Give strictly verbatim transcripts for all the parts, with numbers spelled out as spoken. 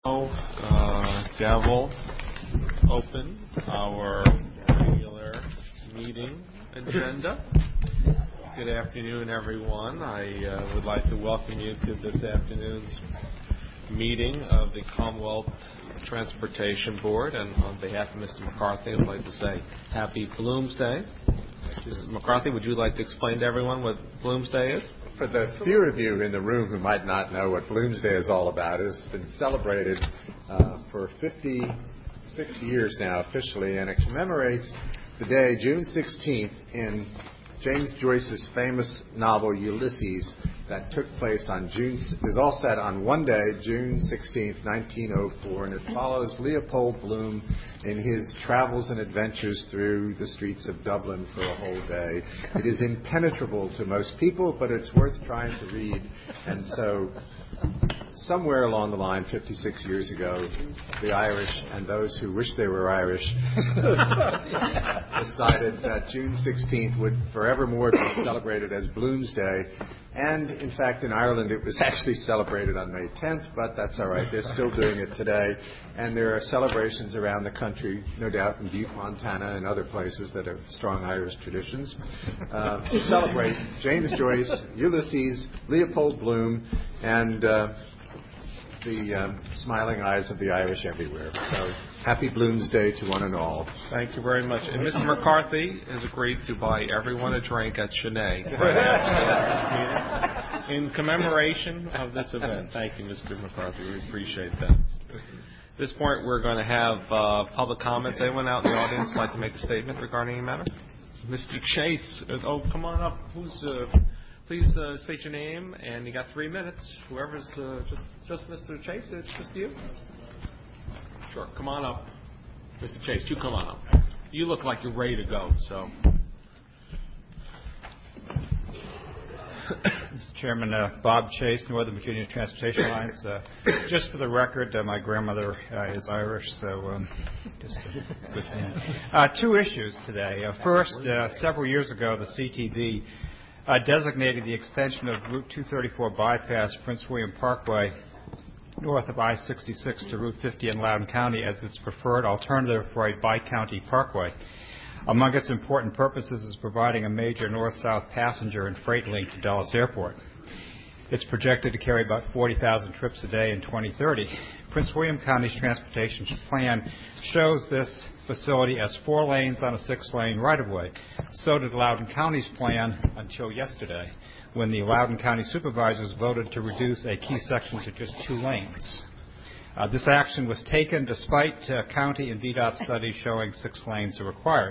Uh, gavel open our regular meeting agenda. Good afternoon, everyone. I uh, would like to welcome you to this afternoon's meeting of the Commonwealth Transportation Board, and on behalf of Mister McCarthy, I would like to say Happy Bloomsday. Missus McCarthy, would you like to explain to everyone what Bloomsday is? For the few of you in the room who might not know what Bloomsday is all about, it's been celebrated uh, for fifty-six years now officially, and it commemorates the day, June sixteenth, in James Joyce's famous novel Ulysses, that took place on June, it was all set on one day, June sixteenth, nineteen oh four, and it follows Leopold Bloom in his travels and adventures through the streets of Dublin for a whole day. It is impenetrable to most people, but it's worth trying to read, and so somewhere along the line, fifty-six years ago, the Irish and those who wish they were Irish decided that June sixteenth would forevermore be celebrated as Bloomsday. And, in fact, in Ireland it was actually celebrated on May tenth, but that's all right. They're still doing it today. And there are celebrations around the country, no doubt in Butte, Montana, and other places that have strong Irish traditions, uh, to celebrate James Joyce, Ulysses, Leopold Bloom, and uh, the um, smiling eyes of the Irish everywhere. So, happy Bloomsday to one and all. Thank you very much. And Mister McCarthy has agreed to buy everyone a drink at Chenet in commemoration of this event. Thank you, Mister McCarthy. We appreciate that. At this point, we're going to have uh, public comments. Anyone out in the audience like to make a statement regarding the matter? Mister Chase. Uh, oh, come on up. Who's... Uh, Please uh, state your name, and you got three minutes. Whoever's uh, just just Mister Chase, it's just you. Sure, come on up, Mister Chase. You come on up. You look like you're ready to go. So, Mister Chairman, uh, Bob Chase, Northern Virginia Transportation Alliance. Uh, just for the record, uh, my grandmother uh, is Irish, so um, just a good seeing. Uh, two issues today. Uh, first, uh, several years ago, the C T B. Uh, designated the extension of Route two thirty-four bypass Prince William Parkway north of I sixty-six to Route fifty in Loudoun County as its preferred alternative for a bi-county parkway. Among its important purposes is providing a major north-south passenger and freight link to Dulles Airport. It's projected to carry about forty thousand trips a day in twenty thirty. Prince William County's transportation plan shows this facility as four lanes on a six-lane right-of-way. So did Loudoun County's plan until yesterday, when the Loudoun County supervisors voted to reduce a key section to just two lanes. Uh, this action was taken despite uh, county and V DOT studies showing six lanes are required.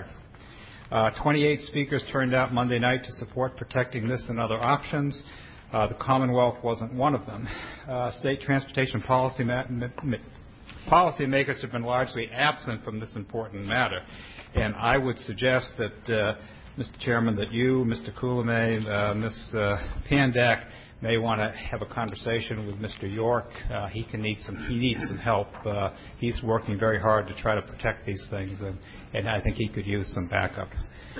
Uh, twenty-eight speakers turned out Monday night to support protecting this and other options. Uh, the Commonwealth wasn't one of them. Uh, state transportation policy ma- ma- policymakers have been largely absent from this important matter, and I would suggest that, uh, Mister Chairman, that you, Mister Coulombe, uh, Miz Uh, Pandak may want to have a conversation with Mister York. Uh, he can need some. He needs some help. Uh, he's working very hard to try to protect these things, and, and I think he could use some backup.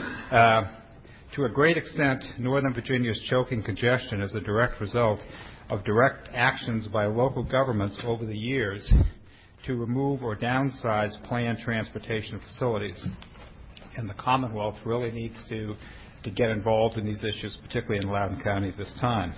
Uh, To a great extent, Northern Virginia's choking congestion is a direct result of direct actions by local governments over the years to remove or downsize planned transportation facilities. And the Commonwealth really needs to, to get involved in these issues, particularly in Loudoun County at this time.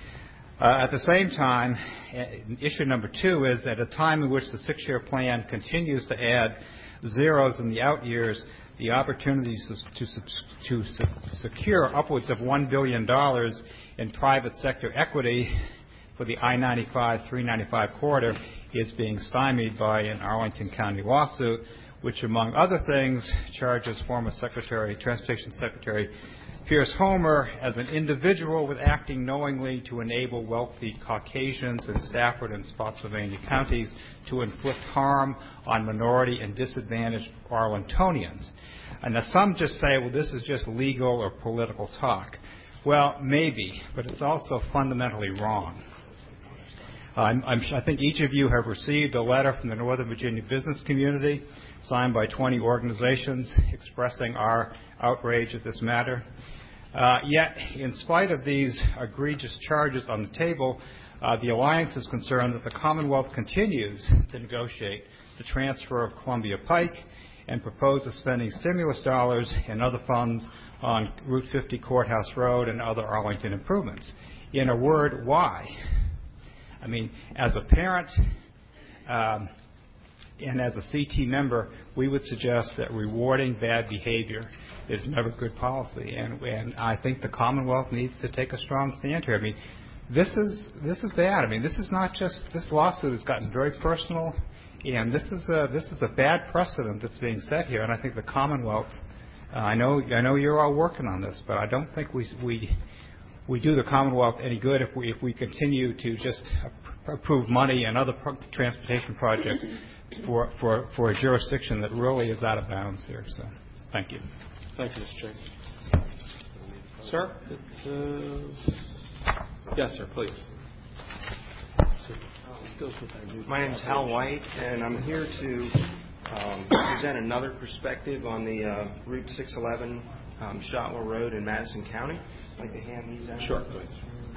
Uh, at the same time, issue number two is that at a time in which the six-year plan continues to add zeros in the out years, the opportunities to, to, to secure upwards of one billion dollars in private sector equity for the I ninety-five three ninety-five corridor is being stymied by an Arlington County lawsuit, which, among other things, charges former Secretary, Transportation Secretary Pierce Homer as an individual with acting knowingly to enable wealthy Caucasians in Stafford and Spotsylvania counties to inflict harm on minority and disadvantaged Arlingtonians. And now some just say, well, this is just legal or political talk. Well, maybe, but it's also fundamentally wrong. I'm, I'm, I think each of you have received a letter from the Northern Virginia business community signed by twenty organizations expressing our outrage at this matter. Uh, yet, in spite of these egregious charges on the table, Uh, the Alliance is concerned that the Commonwealth continues to negotiate the transfer of Columbia Pike and proposes spending stimulus dollars and other funds on Route fifty Courthouse Road and other Arlington improvements. In a word, why? I mean, as a parent um, and as a C T member, we would suggest that rewarding bad behavior is never good policy, and, and I think the Commonwealth needs to take a strong stand here. I mean, this is this is bad. I mean, this is not just this lawsuit has gotten very personal, and this is a this is a bad precedent that's being set here. And I think the Commonwealth, uh, I know I know you're all working on this, but I don't think we we we do the Commonwealth any good if we if we continue to just approve money and other pro- transportation projects for for for a jurisdiction that really is out of bounds here. So, thank you. Thank you, Mister Chase. Sir? It's, uh, yes, sir, please. My name is Hal White, and I'm here to um, present another perspective on the uh, Route six eleven um, Shotwell Road in Madison County. I'd like to hand these out. Sure, please.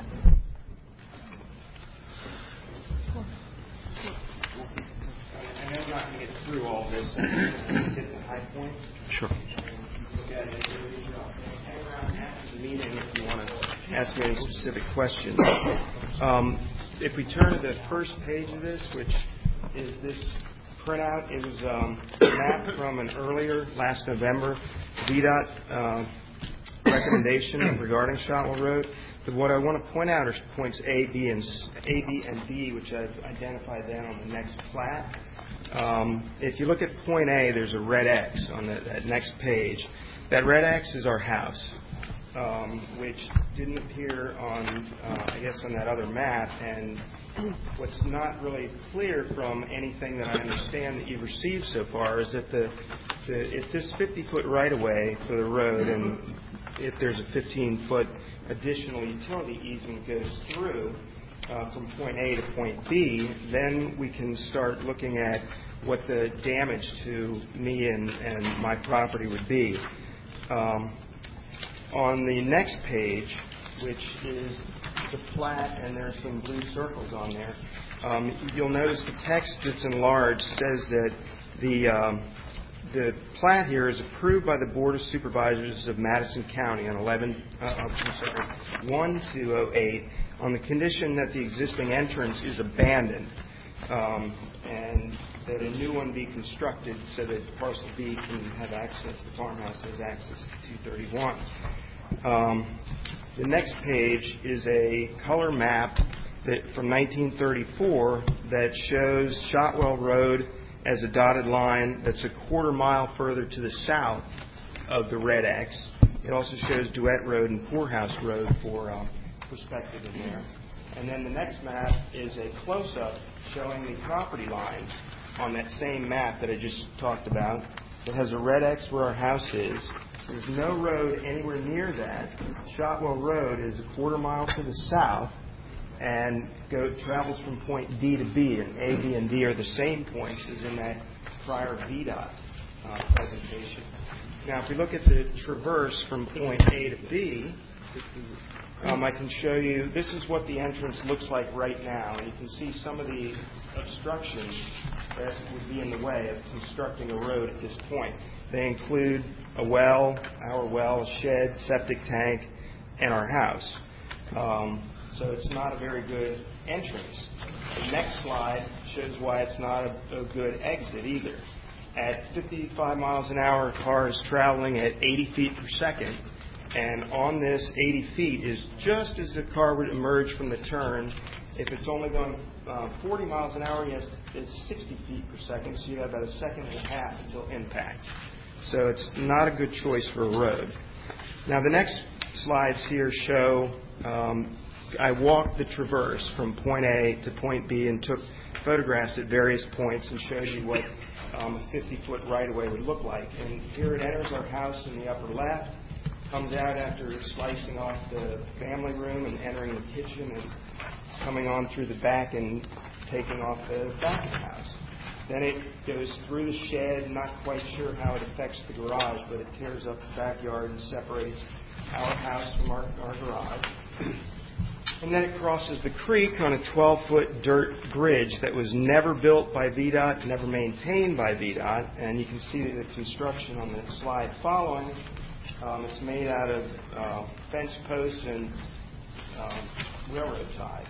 I know I'm not going to get through all of this. I'm going to hit the high points. Sure. Look at it. Hang around after the meeting if you want to ask me any specific questions. Um, if we turn to the first page of this, which is this printout, it was um, a map from an earlier, last November, V DOT uh, recommendation regarding Shotwell Road. But what I want to point out are points A, B, and A, B, and D, which I've identified then on the next plat. Um, if you look at point A, there's a red X on the, that next page. That red X is our house, um, which didn't appear on, uh, I guess, on that other map. And what's not really clear from anything that I understand that you've received so far is that the, the if this fifty-foot right-of-way for the road, and if there's a fifteen-foot additional utility easement goes through uh, from point A to point B, then we can start looking at what the damage to me and, and my property would be. Um, on the next page, which is the plat, and there's some blue circles on there, um, you'll notice the text that's enlarged says that the um, The plat here is approved by the Board of Supervisors of Madison County on eleven, uh, I'm sorry, one two oh eight on the condition that the existing entrance is abandoned um, and that a new one be constructed so that parcel B can have access, the farmhouse has access to two thirty-one. Um, the next page is a color map that from nineteen thirty-four that shows Shotwell Road as a dotted line that's a quarter mile further to the south of the red X. It also shows Duet Road and Poorhouse Road for um, perspective in there. And then the next map is a close-up showing the property lines on that same map that I just talked about. It has a red X where our house is. There's no road anywhere near that. Shotwell Road is a quarter mile to the south and go, travels from point D to B, and A, B, and D are the same points as in that prior V DOT uh, presentation. Now, if we look at the traverse from point A to B, um, I can show you, this is what the entrance looks like right now, and you can see some of the obstructions that would be in the way of constructing a road at this point. They include a well, our well, a shed, septic tank, and our house. Um, So it's not a very good entrance. The next slide shows why it's not a, a good exit either. At fifty-five miles an hour, a car is traveling at eighty feet per second, and on this eighty feet is just as the car would emerge from the turn. If it's only going uh, forty miles an hour, yes, it's sixty feet per second, so you have about a second and a half until impact. So it's not a good choice for a road. Now the next slides here show um, I walked the traverse from point A to point B and took photographs at various points and showed you what um, a fifty-foot right-of-way would look like. And here it enters our house in the upper left, comes out after slicing off the family room and entering the kitchen and coming on through the back and taking off the back of the house. Then it goes through the shed, not quite sure how it affects the garage, but it tears up the backyard and separates our house from our, our garage. And then it crosses the creek on a twelve-foot dirt bridge that was never built by V DOT, never maintained by V DOT. And you can see the construction on the slide following. Um, it's made out of uh, fence posts and um, railroad ties.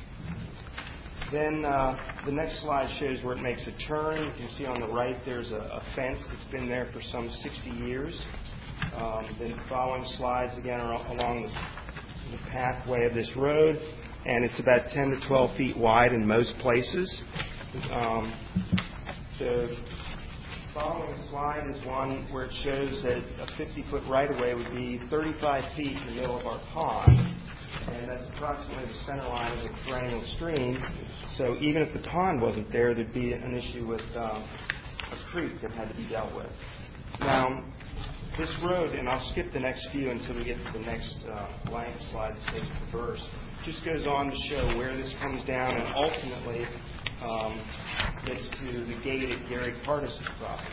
Then uh, the next slide shows where it makes a turn. You can see on the right there's a, a fence that's been there for some sixty years. Um, then the following slides again are along the, the pathway of this road, and it's about ten to twelve feet wide in most places. Um, the following slide is one where it shows that a fifty-foot right-of-way would be thirty-five feet in the middle of our pond. And that's approximately the center line of the perennial stream. So even if the pond wasn't there, there'd be an issue with um, a creek that had to be dealt with. Now, this road, and I'll skip the next few until we get to the next uh, blank slide that says traverse, just goes on to show where this comes down and ultimately um, gets to the gate at Gary Cardis' property.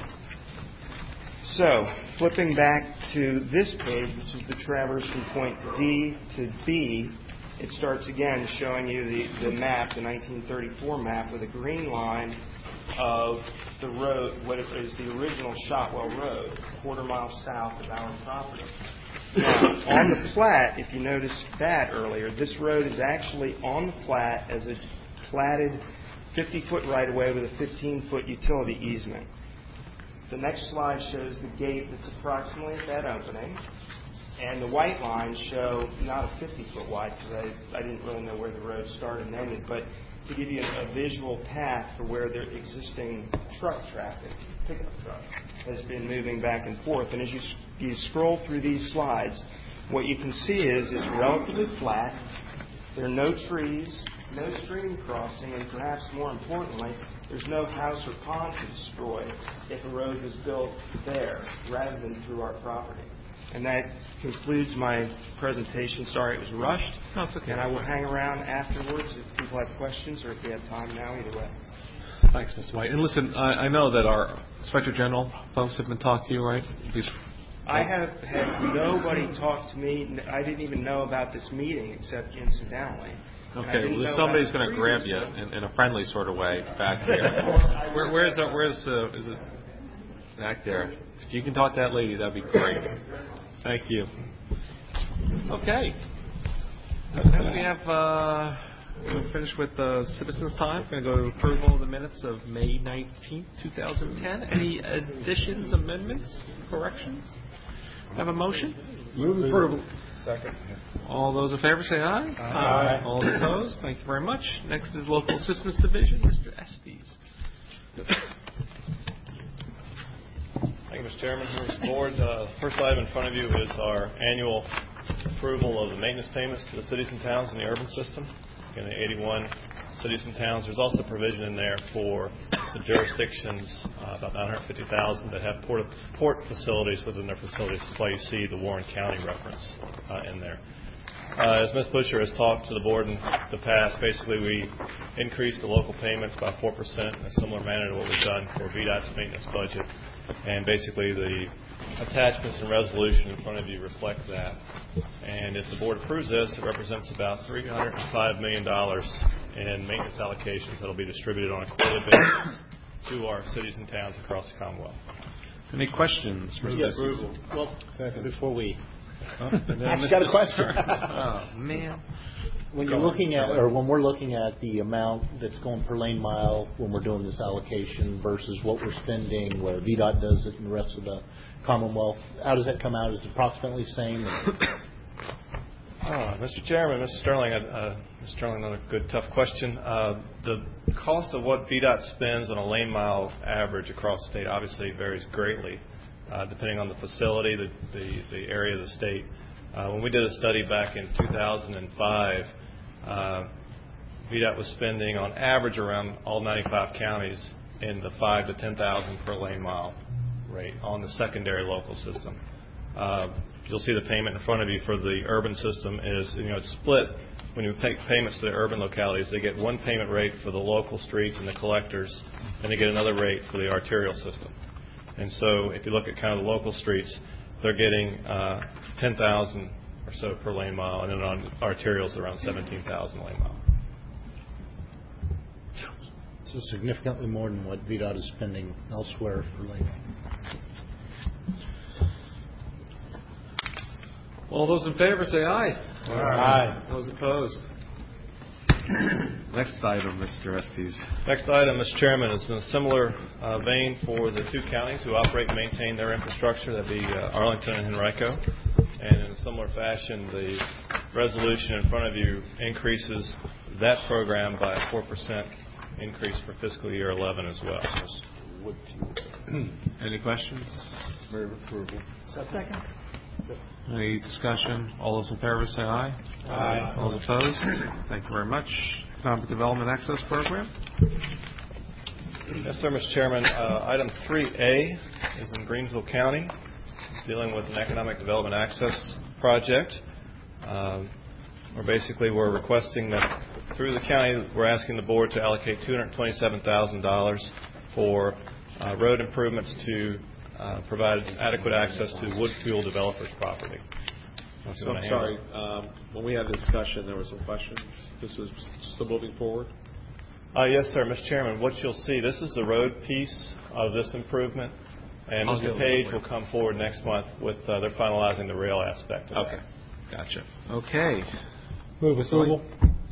So, flipping back to this page, which is the traverse from point D to B, it starts again showing you the, the map, the nineteen thirty-four map, with a green line of the road, what is the original Shotwell Road, a quarter mile south of our property. Now, on the plat, if you noticed that earlier, this road is actually on the plat as a platted fifty-foot right-of-way with a fifteen-foot utility easement. The next slide shows the gate that's approximately at that opening, and the white lines show not a fifty-foot wide, because I, I didn't really know where the road started and ended, but to give you a, a visual path for where the existing truck traffic, pickup truck, has been moving back and forth. And as you, you scroll through these slides, what you can see is it's relatively flat. There are no trees, no stream crossing, and perhaps more importantly, there's no house or pond to destroy if a road was built there rather than through our property. And that concludes my presentation. Sorry it was rushed. No, it's okay. And I will hang around afterwards if people have questions or if we have time now, either way. Thanks, Mister White. And listen, I, I know that our Inspector General folks have been talking to you, right? These, I have had nobody talk to me. I didn't even know about this meeting except incidentally. Okay, well, somebody's going to grab you in, in a friendly sort of way back here. Where, where's uh, where's uh, is it back there? If you can talk to that lady, that'd be great. Thank you. Okay. We have uh, we'll finish with uh, citizens' time. We're going to go to approval of the minutes of May nineteenth, two thousand ten. Any additions, amendments, corrections? Have a motion? Move approval. Second. All those in favor say aye. Aye. All opposed? Thank you very much. Next is Local Assistance Division, Mister Estes. Thank you, Mister Chairman, members of the board. Uh, first item in front of you is our annual approval of the maintenance payments to the cities and towns in the urban system. In the eighty-one cities and towns, there's also provision in there for the jurisdictions, uh, about nine hundred fifty thousand, that have port, port facilities within their facilities. That's why you see the Warren County reference uh, in there. Uh, as Miz Busher has talked to the board in the past, basically we increased the local payments by four percent in a similar manner to what we've done for V DOT's maintenance budget. And basically the attachments and resolution in front of you reflect that. And if the board approves this, it represents about three hundred five million dollars in maintenance allocations that will be distributed on a quarterly basis to our cities and towns across the Commonwealth. Any questions? Yes. Well, before we... Oh, I've got a question. Oh, man. When you're looking at, or when we're looking at the amount that's going per lane mile when we're doing this allocation versus what we're spending, where V DOT does it and the rest of the Commonwealth, how does that come out? Is it approximately the same? Uh, Mister Chairman, Mister Sterling, uh, Mister Sterling, another good, tough question. Uh, the cost of what V DOT spends on a lane mile average across the state obviously varies greatly, uh, depending on the facility, the, the, the area of the state. Uh, when we did a study back in two thousand five, uh, V DOT was spending on average around all ninety-five counties in the five to ten thousand per lane mile rate on the secondary local system. Uh, you'll see the payment in front of you for the urban system is, you know, it's split. When you take payments to the urban localities, they get one payment rate for the local streets and the collectors, and they get another rate for the arterial system. And so if you look at kind of the local streets, they're getting uh, ten thousand or so per lane mile, and then on arterials around seventeen thousand lane mile. So significantly more than what V DOT is spending elsewhere for lane. All those in favor say aye. Aye. Those opposed? Next item, Mister Estes. Next item, Mister Chairman, is in a similar uh, vein for the two counties who operate and maintain their infrastructure, that'd be uh, Arlington and Henrico. And in a similar fashion, the resolution in front of you increases that program by a four percent increase for fiscal year eleven as well. Any questions? Move approval. Second. Any discussion? All those in favor say aye. Aye. All those opposed? Thank you very much. Economic Development Access Program. Yes, sir, Mister Chairman. Uh, item three A is in Greensville County, dealing with an economic development access project. Um, where basically we're requesting that through the county, we're asking the board to allocate two hundred twenty-seven thousand dollars for uh, road improvements to uh, provide adequate access to Woodfield Developers property. So I'm sorry, um, when we had the discussion, there were some questions. This is still moving forward? Uh, yes, sir, Mister Chairman. What you'll see, this is the road piece of this improvement, and I'll Mister deal with Page this will come forward next month with uh, they're finalizing the rail aspect of Okay, gotcha. Okay. Move approval.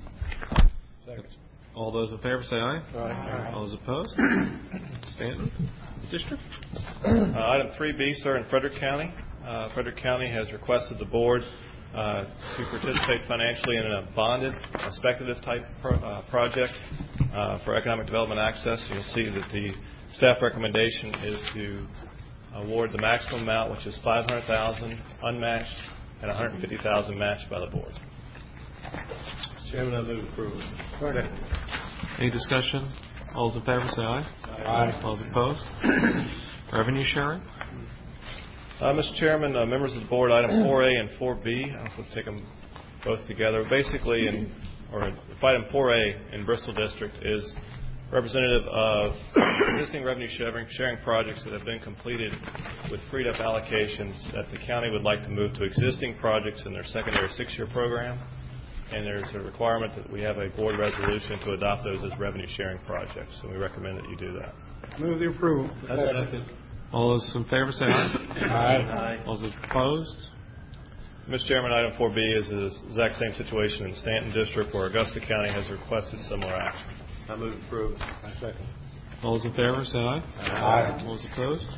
All those in favor say aye. Aye. All those opposed? Stanton District. Uh, item three B, sir, in Frederick County. Uh, Frederick County has requested the board uh, to participate financially in a bonded, a speculative type pro, uh, project uh, for economic development access. You'll see that the staff recommendation is to award the maximum amount, which is five hundred thousand dollars unmatched and one hundred fifty thousand dollars matched by the board. Chairman, I move approval. Second. Any discussion? All those in favor say aye. Aye. All those opposed? Revenue sharing. Uh, Mister Chairman, uh, members of the board, item four A and four B, I'll take them both together. Basically, in, or if item four A in Bristol District is representative of existing revenue sharing, sharing projects that have been completed with freed up allocations that the county would like to move to existing projects in their secondary six-year program. And there's a requirement that we have a board resolution to adopt those as revenue sharing projects. So we recommend that you do that. Move the approval. All those in favor say aye. Aye. All those opposed? Mister Chairman, item four B is the exact same situation in Stanton District where Augusta County has requested similar action. I move approval. I second. All those in favor say aye. Aye. All those opposed?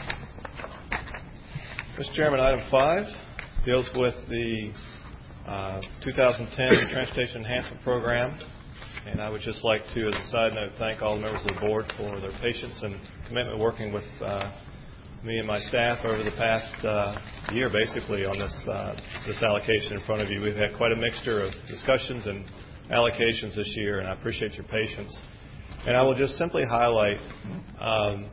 Mister Chairman, item five deals with the uh, two thousand ten Transportation Enhancement Program. And I would just like to, as a side note, thank all the members of the board for their patience and commitment working with uh, me and my staff over the past uh, year, basically, on this uh, this allocation in front of you. We've had quite a mixture of discussions and allocations this year, and I appreciate your patience. And I will just simply highlight, um,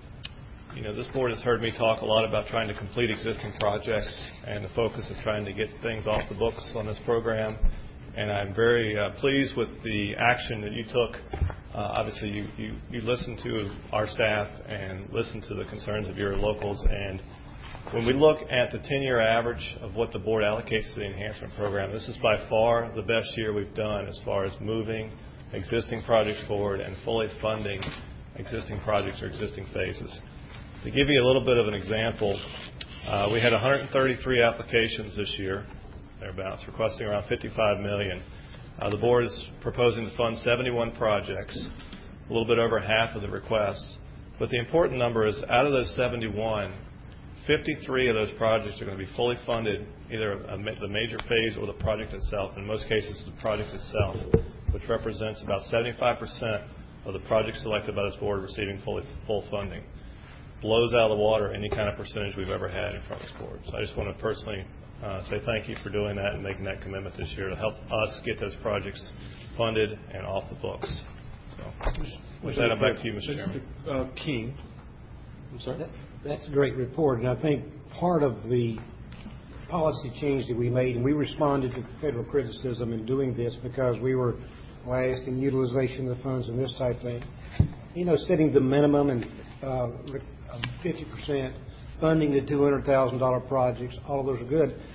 you know, this board has heard me talk a lot about trying to complete existing projects and the focus of trying to get things off the books on this program. And I'm very uh, pleased with the action that you took. Uh, obviously, you, you, you listened to our staff and listened to the concerns of your locals. And when we look at the ten-year average of what the board allocates to the enhancement program, this is by far the best year we've done as far as moving existing projects forward and fully funding existing projects or existing phases. To give you a little bit of an example, uh, we had one hundred thirty-three applications this year, thereabouts, requesting around fifty-five million dollars. Uh, the board is proposing to fund seventy-one projects, a little bit over half of the requests. But the important number is out of those seventy-one, fifty-three of those projects are going to be fully funded, either a, the major phase or the project itself. In most cases, the project itself, which represents about seventy-five percent of the projects selected by this board receiving fully, full funding. Blows out of the water any kind of percentage we've ever had in front of this board. So I just want to personally uh, say thank you for doing that and making that commitment this year to help us get those projects funded and off the books. So with that, I'm back to you, Mister Chairman. Uh, King. I'm sorry? That, that's a great report, and I think part of the policy change that we made, and we responded to federal criticism in doing this because we were last in utilization of the funds and this type of thing. You know, setting the minimum and uh, fifty percent funding the two hundred thousand dollars projects, all of those are good.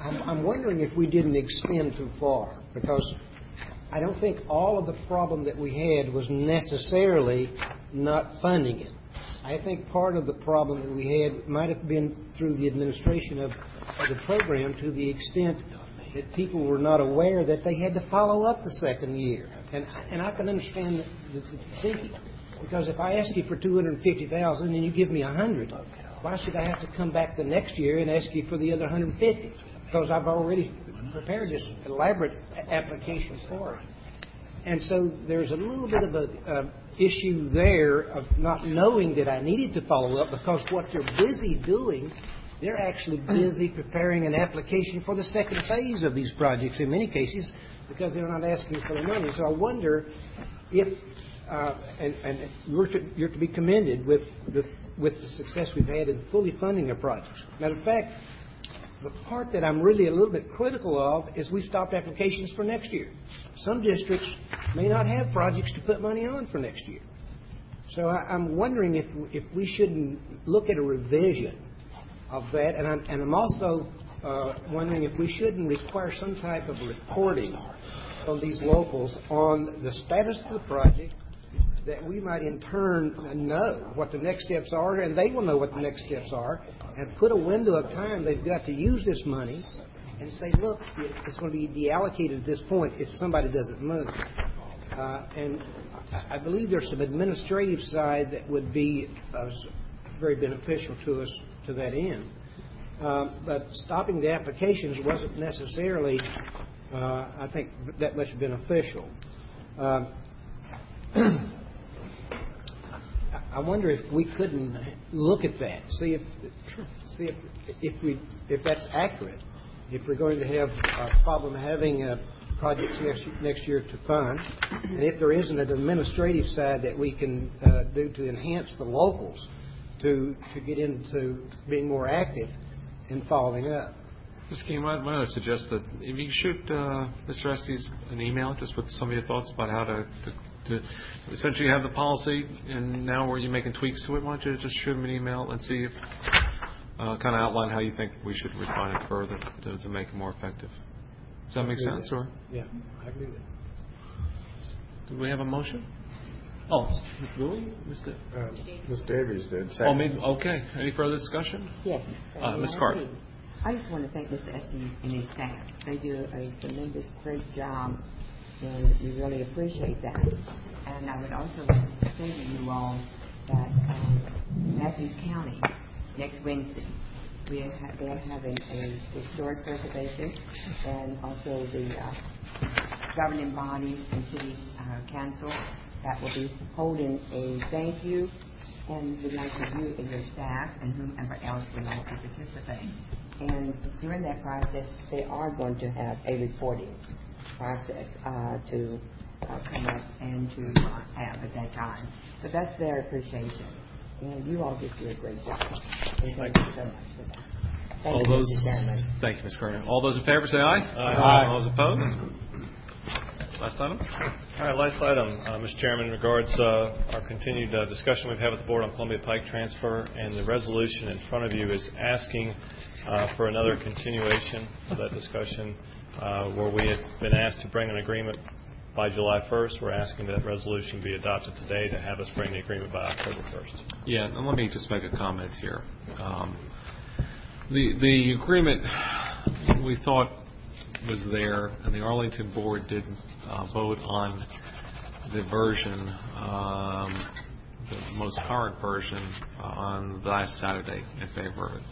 I'm, I'm wondering if we didn't extend too far, because I don't think all of the problem that we had was necessarily not funding it. I think part of the problem that we had might have been through the administration of, of the program, to the extent that people were not aware that they had to follow up the second year. And, and I can understand the, the thinking, because if I ask you for two hundred fifty thousand dollars and you give me one hundred thousand dollars, why should I have to come back the next year and ask you for the other one hundred fifty thousand dollars? Because I've already prepared this elaborate application for it. And so there's a little bit of a uh, issue there of not knowing that I needed to follow up, because what they're busy doing, they're actually busy preparing an application for the second phase of these projects in many cases, because they're not asking for the money. So I wonder if, uh, and, and you're, to, you're to be commended with the, with the success we've had in fully funding our projects. Matter of fact, the part that I'm really a little bit critical of is we stopped applications for next year. Some districts may not have projects to put money on for next year. So I, I'm wondering if if we shouldn't look at a revision of that, and I'm, and I'm also uh, wondering if we shouldn't require some type of reporting from these locals on the status of the project, that we might in turn know what the next steps are, and they will know what the next steps are, and put a window of time they've got to use this money, and say, look, it's going to be deallocated at this point if somebody doesn't move. Uh, and I believe there's some administrative side that would be uh, very beneficial to us to that end. Um, but stopping the applications wasn't necessarily, uh, I think, that much beneficial. Um, I wonder if we couldn't look at that, see if see if if we if that's accurate. If we're going to have a problem having uh, projects next next year to fund, and if there isn't an administrative side that we can uh, do to enhance the locals to to get into being more active in following up. Mister King, might I suggest that if you shoot uh, Mister Estes an email just with some of your thoughts about how to, to, to essentially have the policy, and now where you're making tweaks to it, why don't you just shoot him an email and see if uh, kind of outline how you think we should refine it further to, to make it more effective. Does that make sense, that. or? Yeah, I agree with that. Do we have a motion? Oh, Mister Bowie, Mister Uh, Miz Davies did. Oh, maybe, okay. Any further discussion? Yes. Uh, Miz Carter. I just want to thank Mister Estes and his staff. They do a tremendous, great job, and we really appreciate that. And I would also say to you all that um, Matthews County, next Wednesday, we are ha- they're having a historic preservation, and also the uh, governing body and city uh, council that will be holding a thank you, and we'd like for you and your staff and whomever else would like to participate. And during that process, they are going to have a reporting process uh, to uh, come up and to uh, have at that time. So that's their appreciation. And you all just do a great job. And thank you so much for that. Thank All you, those, Mister Chairman. thank you, Miz Carter. All those in favor say aye. Aye. All those opposed? Last item? All right, last item, uh, Mister Chairman, regards uh, our continued uh, discussion we've had with the board on Columbia Pike transfer, and the resolution in front of you is asking uh, for another continuation of that discussion, uh, where we had been asked to bring an agreement by July first. We're asking that resolution be adopted today to have us bring the agreement by October first. Yeah, and let me just make a comment here. Um, the the agreement we thought was there, and the Arlington board did uh, vote on the version, um, the most current version, uh, on last Saturday in favor of it.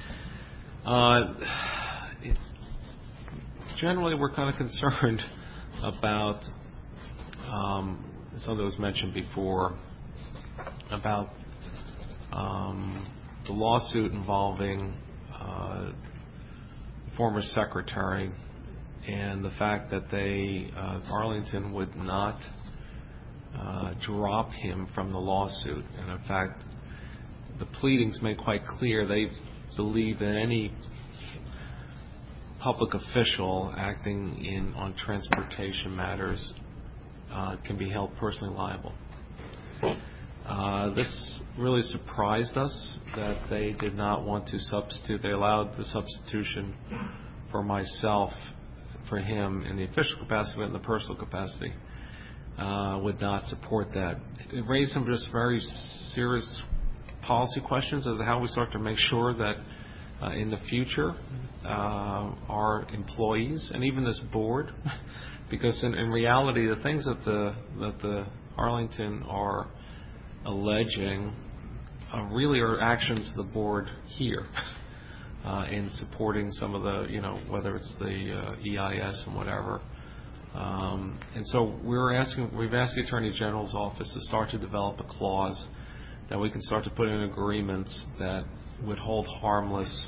Uh, it generally, we're kind of concerned about um, some of those mentioned before, about um, the lawsuit involving uh, the former secretary, and the fact that they, uh, Arlington would not uh, drop him from the lawsuit. And in fact, the pleadings made quite clear they believe that any public official acting in on transportation matters uh, can be held personally liable. Uh, this really surprised us that they did not want to substitute. They allowed the substitution for myself, for him in the official capacity, but in the personal capacity, uh, would not support that. It raised some just very serious policy questions as to how we start to make sure that uh, in the future uh, our employees and even this board, because in, in reality the things that the that the Arlington are alleging uh, really are actions of the board here uh, in supporting some of the, you know, whether it's the uh, E I S and whatever. Um, and so we're asking, we've asked the Attorney General's office to start to develop a clause that we can start to put in agreements that would hold harmless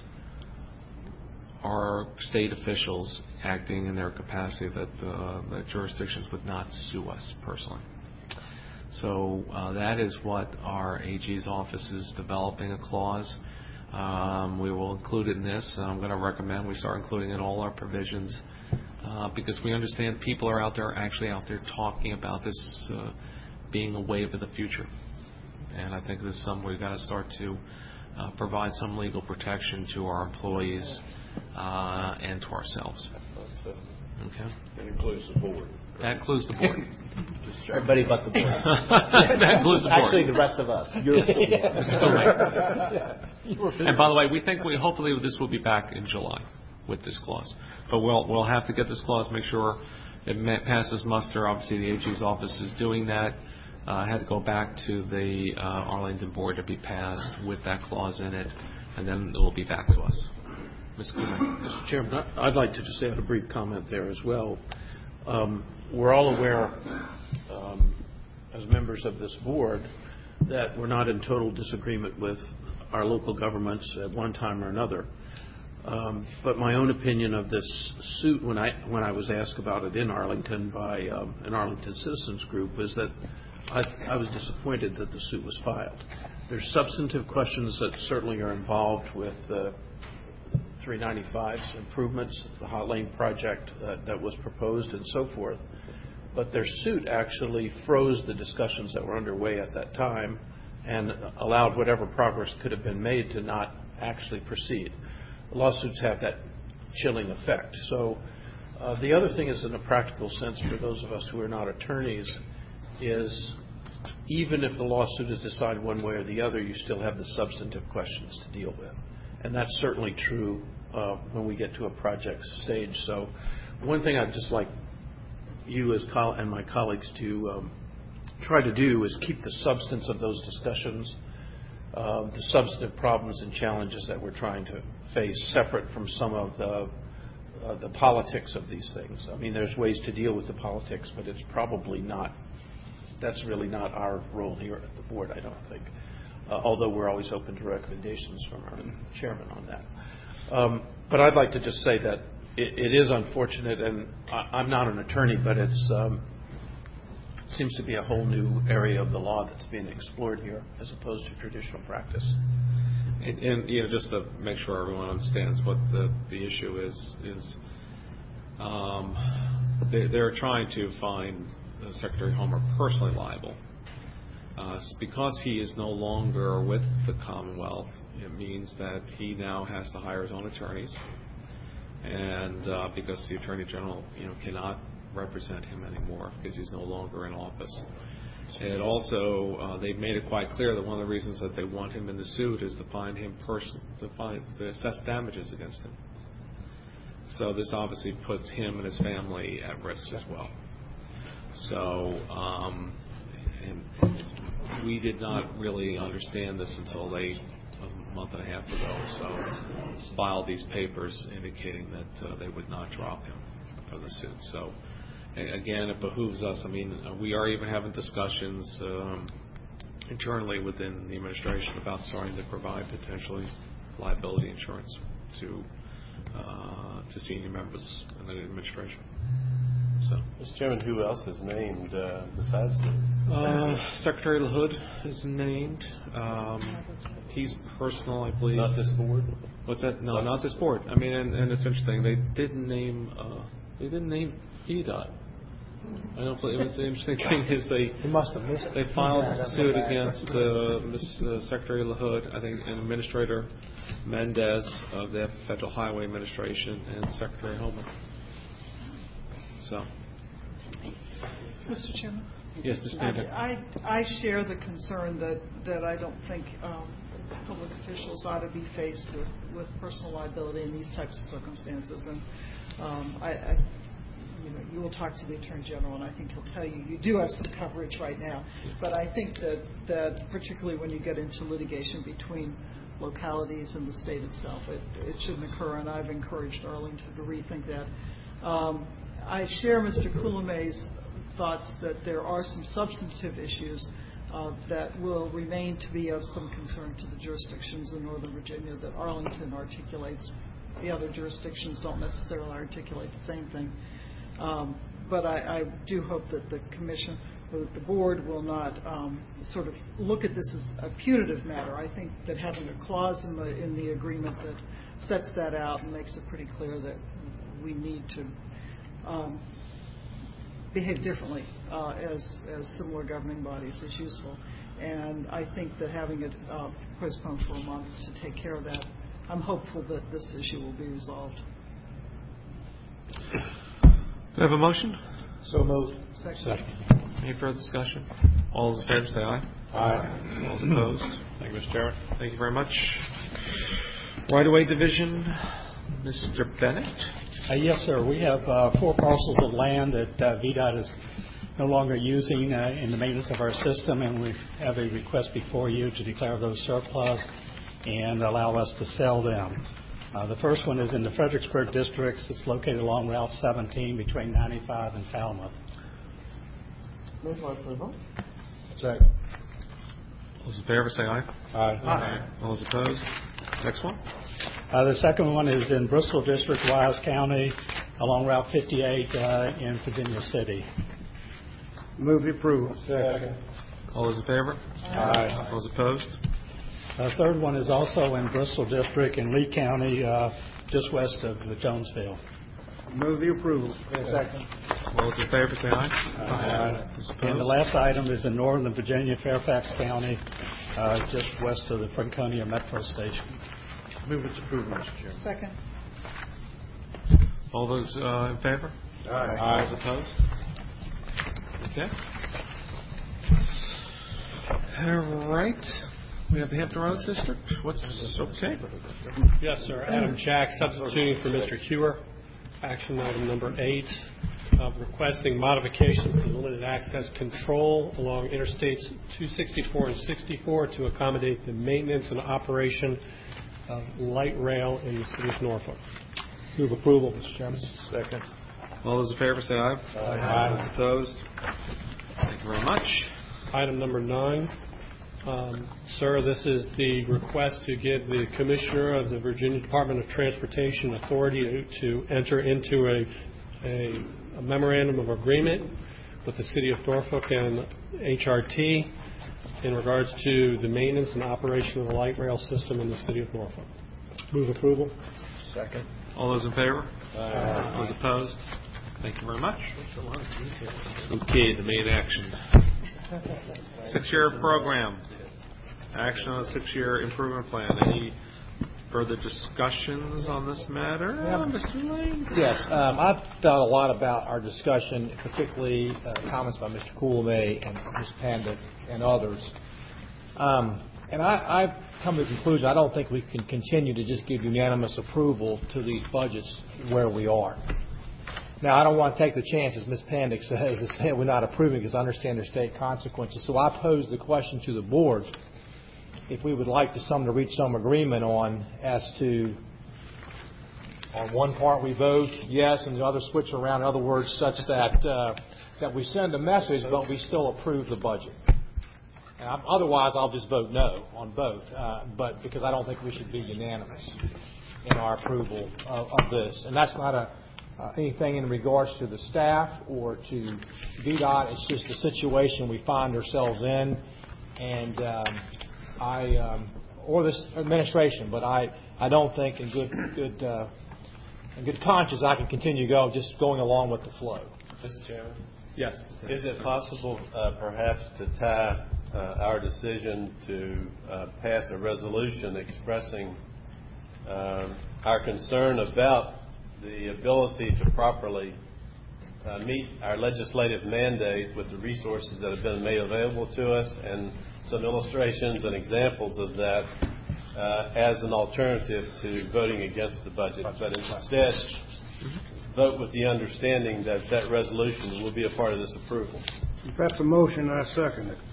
our state officials acting in their capacity, that, uh, that jurisdictions would not sue us personally. So uh, that is what our A G's office is developing a clause. Um, we will include it in this, and I'm going to recommend we start including it in all our provisions uh, because we understand people are out there, actually out there talking about this uh, being a wave of the future. And I think this is something we've got to start to uh, provide some legal protection to our employees uh, and to ourselves. Okay. That includes the board. That includes the board. Everybody but the board. That includes the board. Actually, the rest of us. You're And by the way, we think we hopefully this will be back in July with this clause. But we'll we'll have to get this clause, make sure it passes muster. Obviously, the A G's office is doing that. Uh, had to go back to the uh, Arlington board to be passed with that clause in it, and then it will be back to us. Mister Mister Chairman, I'd like to just add a brief comment there as well. Um, we're all aware, um, as members of this board, that we're not in total disagreement with our local governments at one time or another. Um, but my own opinion of this suit, when I when I was asked about it in Arlington by um, an Arlington citizens group, was that I, I was disappointed that the suit was filed. There's substantive questions that certainly are involved with uh, three ninety-five's improvements, the Hot Lane project uh, that was proposed and so forth. But their suit actually froze the discussions that were underway at that time and allowed whatever progress could have been made to not actually proceed. Lawsuits have that chilling effect. So uh, the other thing is, in a practical sense, for those of us who are not attorneys, is even if the lawsuit is decided one way or the other, you still have the substantive questions to deal with. And that's certainly true uh, when we get to a project stage. So one thing I'd just like you as coll- and my colleagues to um, try to do is keep the substance of those discussions, uh, the substantive problems and challenges that we're trying to face, separate from some of the uh, the politics of these things. I mean, there's ways to deal with the politics, but it's probably not, that's really not our role here at the board, I don't think. Uh, although we're always open to recommendations from our chairman on that. Um, but I'd like to just say that it, it is unfortunate, and I, I'm not an attorney, but it's um, seems to be a whole new area of the law that's being explored here as opposed to traditional practice. And, and you know, just to make sure everyone understands what the, the issue is, is um, they, they're trying to find uh, Secretary Homer personally liable. Uh, because he is no longer with the Commonwealth, it means that he now has to hire his own attorneys, and uh, because the Attorney General, you know, cannot represent him anymore because he's no longer in office. And also, uh, they've made it quite clear that one of the reasons that they want him in the suit is to find him person to find to assess damages against him. So this obviously puts him and his family at risk as well. So. Um, And we did not really understand this until they, a month and a half ago, so filed these papers indicating that uh, they would not drop him from the suit. So, again, it behooves us. I mean, we are even having discussions um, internally within the administration about starting to provide potentially liability insurance to uh, to senior members in the administration. So. Mister Chairman, who else is named uh, besides the... Uh, Secretary LaHood is named. Um, he's personal, I believe. Not this board? What's that? No, not this board. I mean, and, and it's interesting. They didn't name. Uh, they didn't name E D O T. I don't believe, it was the interesting thing is they, You must have missed they it. filed suit against uh, Miss uh, Secretary LaHood, I think, and Administrator Mendez of the Federal Highway Administration, and Secretary Holman. So, Mister Chairman? yes, Miz Panda. I, I I share the concern that, that I don't think um, public officials ought to be faced with, with personal liability in these types of circumstances. And um, I, I, you know, you will talk to the Attorney General, and I think he'll tell you you do have some coverage right now. But I think that, that particularly when you get into litigation between localities and the state itself, it, it shouldn't occur, and I've encouraged Arlington to rethink that. Um, I share Mister Coulimay's thoughts that there are some substantive issues uh, that will remain to be of some concern to the jurisdictions in Northern Virginia that Arlington articulates. The other jurisdictions don't necessarily articulate the same thing. Um, but I, I do hope that the Commission or that the Board will not um, sort of look at this as a punitive matter. I think that having a clause in the, in the agreement that sets that out and makes it pretty clear that we need to um, behave differently uh, as, as similar governing bodies is useful. And I think that having it uh, postponed for a month to take care of that, I'm hopeful that this issue will be resolved. Do I have a motion? So moved. Second. Any further discussion? All those in favor say aye. Aye. All those opposed? Thank you, Mister Chairman. Thank you very much. Right-of-way division, Mister Bennett. Uh, yes, sir. We have uh, four parcels of land that uh, V DOT is no longer using uh, in the maintenance of our system, and we have a request before you to declare those surplus and allow us to sell them. Uh, the first one is in the Fredericksburg districts. It's located along Route seventeen between ninety-five and Falmouth. Move for approval. Second. All those in favor say aye. Aye. Aye. All those opposed? Next one. Uh, the second one is in Bristol District, Wise County, along Route fifty-eight uh, in Virginia City. Move the approval. Second. All those in favor? Aye. All those opposed? The uh, third one is also in Bristol District in Lee County, uh, just west of Jonesville. Move the approval. Second. All those in favor say aye. Aye. Those And the opposed? last item is in Northern Virginia, Fairfax County, uh, just west of the Franconia Metro Station. Move its approval, Mister Chairman. Second. All those uh, in favor? Aye. All those opposed? Okay. All right. We have the Hampton Roads District. What's okay? Yes, sir. Adam Jack, substituting for Mister Hewer. Action item number eight, uh, requesting modification to the limited access control along Interstates two sixty-four and sixty-four to accommodate the maintenance and operation of light rail in the city of Norfolk. Move approval, Mister Chairman. Second. All those in favor say aye. Aye. All those opposed? Thank you very much. Item number nine. Um, sir, this is the request to give the Commissioner of the Virginia Department of Transportation authority to, to enter into a, a, a memorandum of agreement with the City of Norfolk and H R T in regards to the maintenance and operation of the light rail system in the City of Norfolk. Move approval. Second. All those in favor? Aye. Those opposed? Thank you very much. Okay, the main action. Six-year program. Action on a six-year improvement plan. Any further discussions on this matter? Yeah. Mister Lane? Yes, um, I've thought a lot about our discussion, particularly uh, comments by Mister Coulimay and Miz Panda and others. Um, and I, I've come to the conclusion I don't think we can continue to just give unanimous approval to these budgets where we are. Now, I don't want to take the chance, as Miz Panda says, to say we're not approving because I understand their state consequences. So I pose the question to the board if we would like to some to reach some agreement on as to on one part we vote yes and the other switch around. In other words, such that uh, that we send a message but we still approve the budget. And I'm, otherwise, I'll just vote no on both. Uh, but because I don't think we should be unanimous in our approval of, of this, and that's not a Uh, anything in regards to the staff or to V DOT. It's just the situation we find ourselves in, and um, I um, or this administration. But I, I don't think in good good uh, in good conscience I can continue to go just going along with the flow. Mister Chairman. Yes. Is it possible uh, perhaps to tie uh, our decision to uh, pass a resolution expressing um, our concern about the ability to properly uh, meet our legislative mandate with the resources that have been made available to us, and some illustrations and examples of that uh, as an alternative to voting against the budget, but instead vote with the understanding that that resolution will be a part of this approval? If that's a motion, I second it.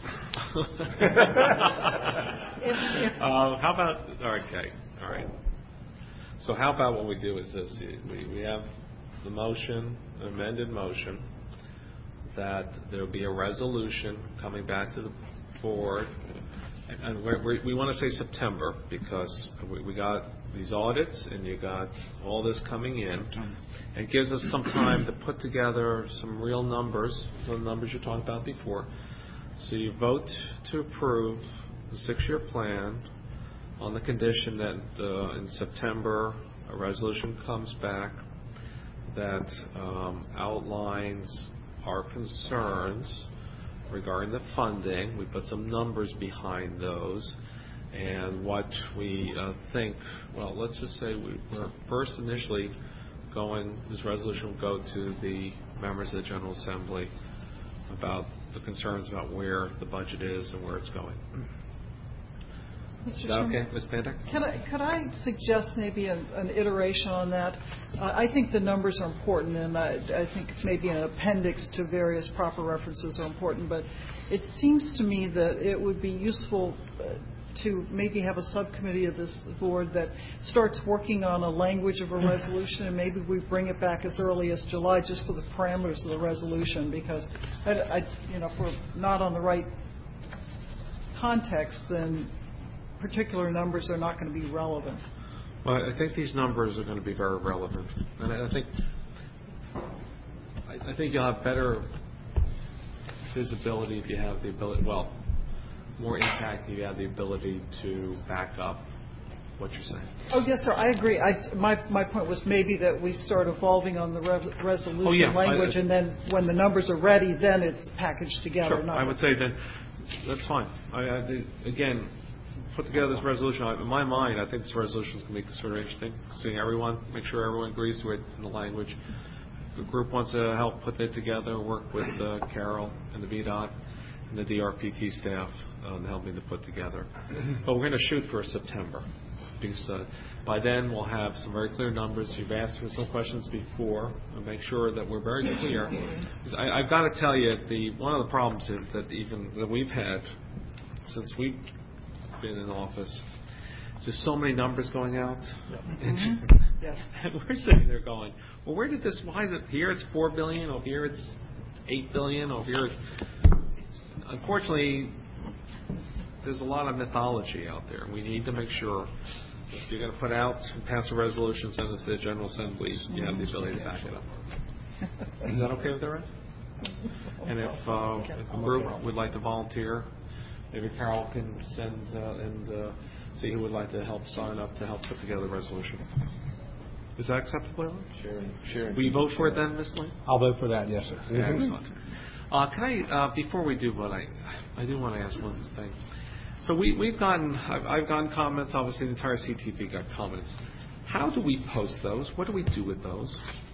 uh, how about, okay, all right. So how about what we do is this, we, we have the motion, the amended motion, that there will be a resolution coming back to the board, and, and we're, we're, we want to say September because we, we got these audits and you got all this coming in. It gives us some time to put together some real numbers, the numbers you talked about before. So you vote to approve the six-year plan on the condition that uh, in September a resolution comes back that um, outlines our concerns regarding the funding. We put some numbers behind those and what we uh, think, well, let's just say we, we're first initially going, this resolution will go to the members of the General Assembly about the concerns about where the budget is and where it's going. Mister Is that okay, Miz Panda? Can I, could I suggest maybe an, an iteration on that? Uh, I think the numbers are important, and I, I think maybe an appendix to various proper references are important, but it seems to me that it would be useful uh, to maybe have a subcommittee of this board that starts working on a language of a resolution, and maybe we bring it back as early as July just for the parameters of the resolution, because I, I, you know, if we're not on the right context, then particular numbers are not going to be relevant. Well, I think these numbers are going to be very relevant, and I think I, I think you'll have better visibility if you have the ability. Well, more impact if you have the ability to back up what you're saying. Oh yes, sir. I agree. I, my my point was maybe that we start evolving on the re- resolution oh, yeah. language, I, I, and then when the numbers are ready, then it's packaged together. Sure. Not I would say then that's fine. I, I, again. Put together this resolution. In my mind, I think this resolution is going to be sort of interesting. Seeing everyone, make sure everyone agrees to it in the language. The group wants to help put it together, work with uh, Carol and the V DOT and the D R P T staff um, helping to put together. But we're going to shoot for September because uh, by then we'll have some very clear numbers. You've asked me some questions before, and make sure that we're very clear. I, I've got to tell you, the one of the problems is that even that we've had since we. been in office. There's so many numbers going out. Mm-hmm. Yes. And we're sitting there going, well, where did this, why is it here it's four billion dollars, over here it's eight billion dollars, over here it's... Unfortunately, there's a lot of mythology out there. We need to make sure if you're going to put out and pass a resolution, send it to the General Assembly, you have the ability to back it up. Is that okay with everyone? And if, uh, if a group would like to volunteer, maybe Carol can send uh, and uh, see who would like to help sign up to help put together the resolution. Is that acceptable, Ellen? Sure. Sure. Will you vote for it then, Miz Lane? I'll vote for that, yes, sir. Mm-hmm. Excellent. Uh, can I, uh, before we do what I, I do want to ask one thing. So we, we've gotten, I've, I've gotten comments, obviously the entire C T P got comments. How do we post those? What do we do with those?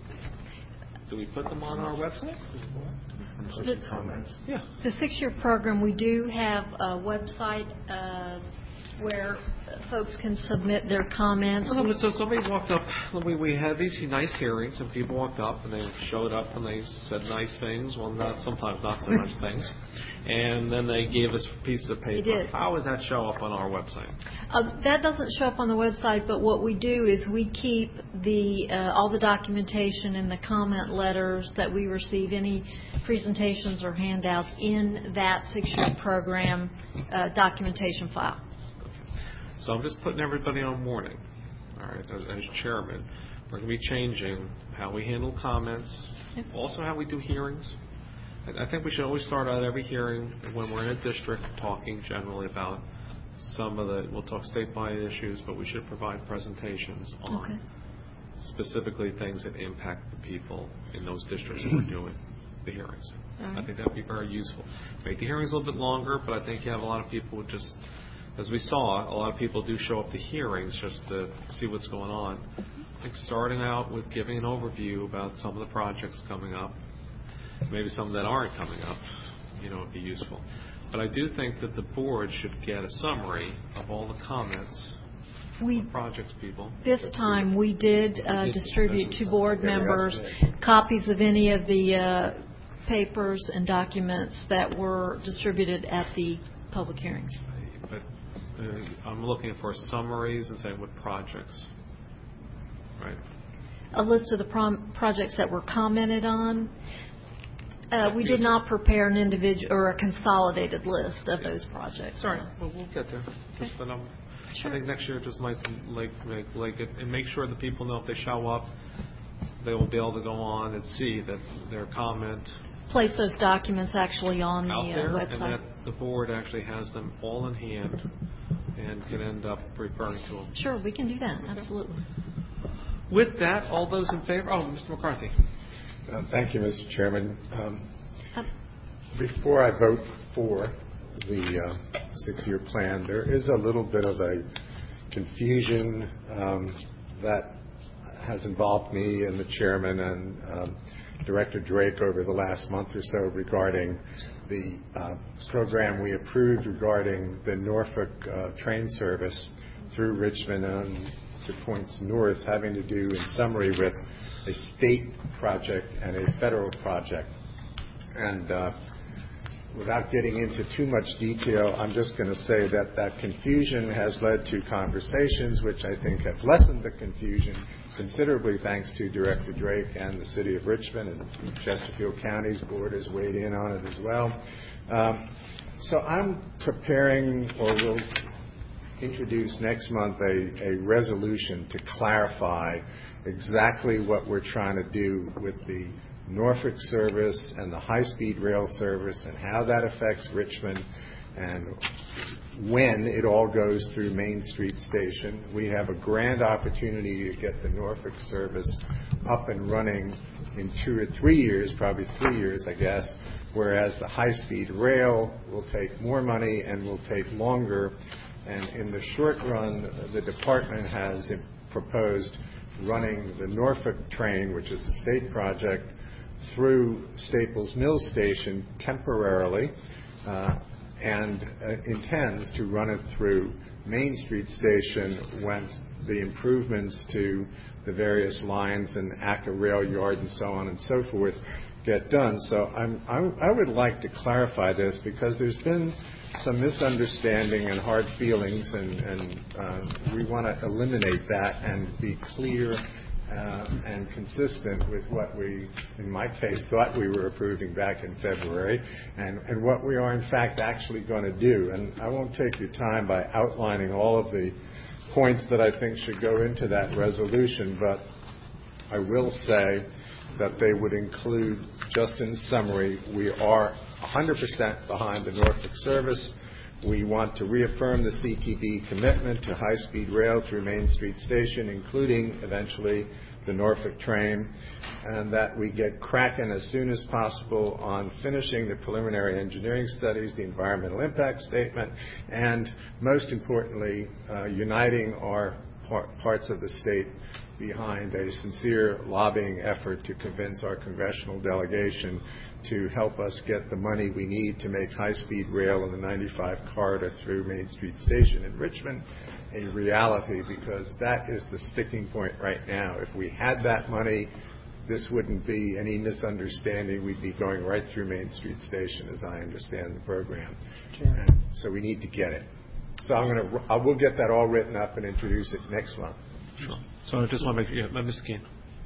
Do we put them on our website? The, comments. Yeah. The six-year program, we do have a website uh, where folks can submit their comments. No, so somebody walked up. We we had these nice hearings, and people walked up and they showed up and they said nice things. Well, not sometimes not so nice things. And then they gave us pieces of paper. They did. How does that show up on our website? Uh, that doesn't show up on the website, but what we do is we keep the uh, all the documentation and the comment letters that we receive, any presentations or handouts in that six-year program uh, documentation file. So I'm just putting everybody on warning. All right, as, as chairman, we're going to be changing how we handle comments, yep. Also how we do hearings. I think we should always start out every hearing when we're in a district talking generally about some of the, we'll talk statewide issues, but we should provide presentations on okay. specifically things that impact the people in those districts that we're doing the hearings. All right. I think that would be very useful. Make the hearings a little bit longer, but I think you have a lot of people who just, as we saw, a lot of people do show up to hearings just to see what's going on. I think starting out with giving an overview about some of the projects coming up, maybe some that aren't coming up, you know, would be useful. But I do think that the board should get a summary of all the comments We, from projects people. this time, we did uh, distribute to board members copies of any of the uh, papers and documents that were distributed at the public hearings. But uh, I'm looking for summaries and saying what projects, right? A list of the prom- projects that were commented on. Uh, we did not prepare an individual or a consolidated list of those projects. Sorry, well, we'll get there. Just, but, um, Sure. I think next year just might like make like it and make sure that people know if they show up, they will be able to go on and see that their comment Place those documents actually on the out uh, there, website. and that the board actually has them all in hand and can end up referring to them. Sure, we can do that. Absolutely. With that, all those in favor? Oh, Mister McCarthy. Uh, thank you, Mister Chairman. Um, before I vote for the uh, six-year plan, there is a little bit of a confusion um, that has involved me and the chairman and um, Director Drake over the last month or so regarding the uh, program we approved regarding the Norfolk uh, train service through Richmond and to points north, having to do, in summary, with a state project and a federal project. And uh, without getting into too much detail, I'm just going to say that that confusion has led to conversations which I think have lessened the confusion considerably, thanks to Director Drake and the City of Richmond, and Chesterfield County's board has weighed in on it as well. Um, so I'm preparing, or will introduce next month, a, a resolution to clarify exactly what we're trying to do with the Norfolk service and the high-speed rail service and how that affects Richmond and when it all goes through Main Street Station. We have a grand opportunity to get the Norfolk service up and running in two or three years, probably three years, I guess, whereas the high-speed rail will take more money and will take longer. And in the short run, the department has proposed running the Norfolk train, which is a state project, through Staples Mill Station temporarily, uh, and uh, intends to run it through Main Street Station once the improvements to the various lines and Acker Rail Yard and so on and so forth get done. So I'm, I, I would like to clarify this because there's been some misunderstanding and hard feelings, and, and uh, we want to eliminate that and be clear uh, and consistent with what we, in my case, thought we were approving back in February, and, and what we are in fact actually going to do. And I won't take your time by outlining all of the points that I think should go into that resolution, but I will say that they would include, just in summary, we are one hundred percent behind the Norfolk service. We want to reaffirm the C T B commitment to high-speed rail through Main Street Station, including eventually the Norfolk train, and that we get cracking as soon as possible on finishing the preliminary engineering studies, the environmental impact statement, and most importantly, uh, uniting our par- parts of the state behind a sincere lobbying effort to convince our congressional delegation to help us get the money we need to make high-speed rail in the ninety-five corridor through Main Street Station in Richmond a reality, because that is the sticking point right now. If we had that money, this wouldn't be any misunderstanding. We'd be going right through Main Street Station, as I understand the program. And so we need to get it. So I'm going to, I will get that all written up and introduce it next month. Sure. So I just want to make sure, yeah, Mister Keene.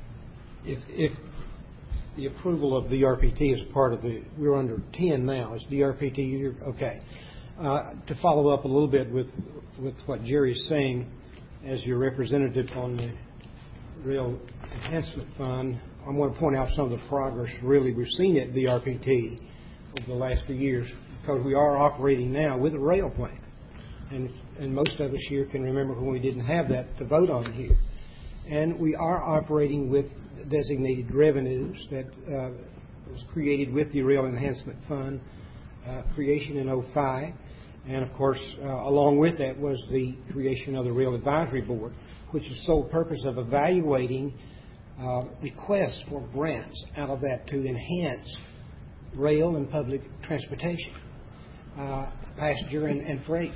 If, if the approval of the D R P T is part of the, we're under ten now, is D R P T, you're, okay. Uh, to follow up a little bit with, with what Jerry's saying, as your representative on the Rail Enhancement Fund, I want to point out some of the progress really we've seen at D R P T over the last few years, because we are operating now with a rail plan. And, and most of us here can remember when we didn't have that to vote on here. And we are operating with designated revenues that uh, was created with the Rail Enhancement Fund uh, creation in oh five. And, of course, uh, along with that was the creation of the Rail Advisory Board, which is the sole purpose of evaluating uh, requests for grants out of that to enhance rail and public transportation, uh, passenger and, and freight.